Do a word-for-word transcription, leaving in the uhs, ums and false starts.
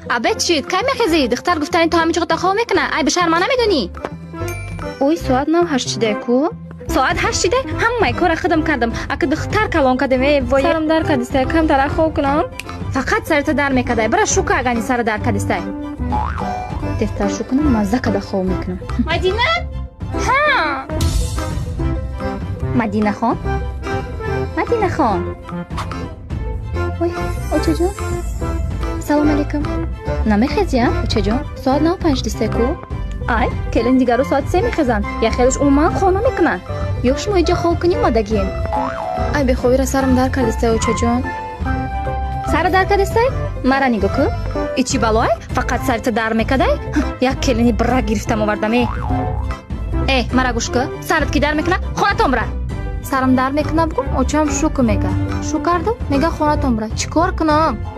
ابد چید کی میخزی دختر گفتن تو همه چقدر خواب میکنه ای به شرما نمیدونی اوی ساعت نو هشت کو ساعت هشت ده همه کار خودم کردم اگه دختر کلام کردم ای وای سرم در کدیسته کم تر خواب کنم فقط سرت در میکده برای شوکه اگه سر در کدیسته دفتر شو کنم مزه کده خواب میکنم مدینه ها مدینه خان مدینه خان وای اوچه جان سلام علیکم نمیخزی ها اوچه جان ساعت نو پنج دسته کو ای کلین دیگر رو ساعت سه میخزن یا خیلیش عموما خانه میکنن یا شما اینجا خواب کنیم مادگین ای به خوبی را سرم در کردسته اوچه جان سر در کردسته مرا نگو که ایچی بلای فقط سرت در میکده یک کلینی برا گرفتم آوردم ای ای مرا گوش که سرت کی در میکنه خانه تام را سرم در میکنه بگم اوچه هم شوک میگه شو کردم میگه خانه تام را چیکار کنم